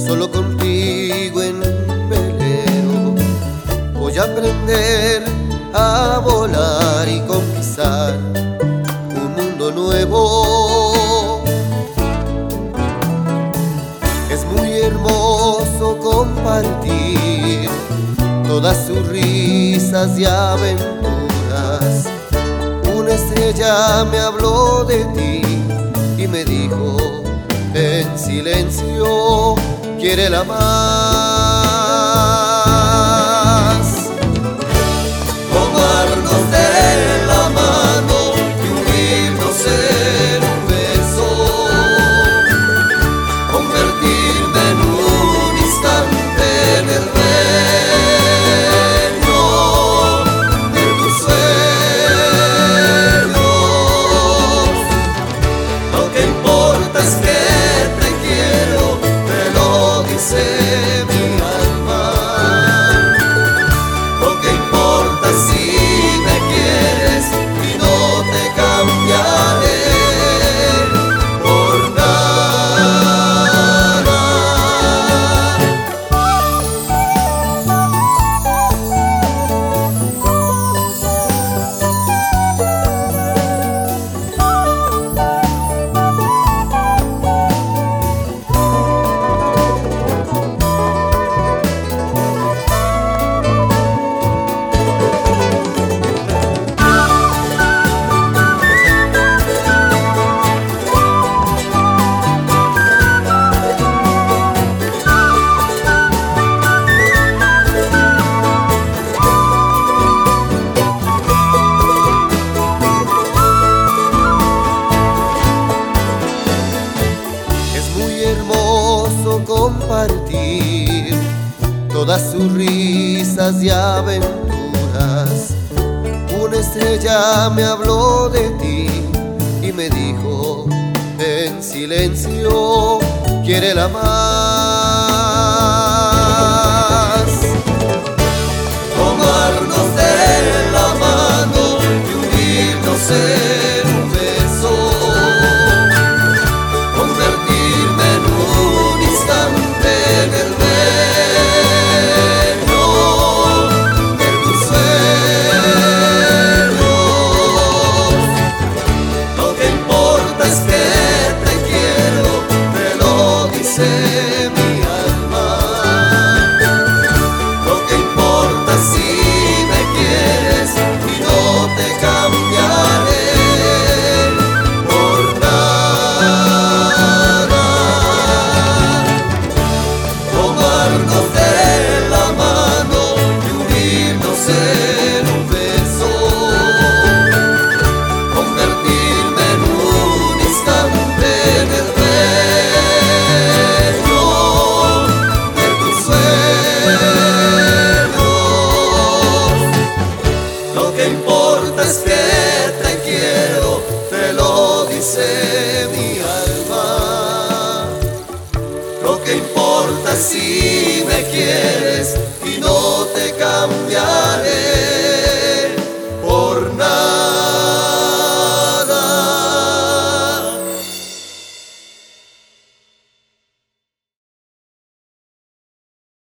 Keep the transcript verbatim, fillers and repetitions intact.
solo contigo en un velero. Voy a aprender a volar y conquistar un mundo nuevo. Es muy hermoso compartir todas sus risas y aventuras. Una estrella me habló de ti y me dijo en silencio, quiérela más. Tomarnos de la mano y unirnos en un beso, convertirme en un instante en el reino de tus sueños. Lo que importa es que te quiero, te lo dice mi alma. Lo que importa es si me quieres y no te cambiaré por nada. Compartir todas sus risas y aventuras. Una estrella me habló de ti y me dijo en silencio, quiérela más. Tomarnos de la mano y unirnos en un beso, convertirme en un instante en el reino de tus sueños. Lo que importa es que te quiero, te lo dice mi alma. Lo que importa es si me quieres y no te cambiaré por nada. Tomarnos de la mano y unirnos en un beso, convertirme en un instante en el reino de tus sueños. Lo que importa es que te quiero, te lo dice mi alma. Lo que importa es si me quieres y no te cambiaré.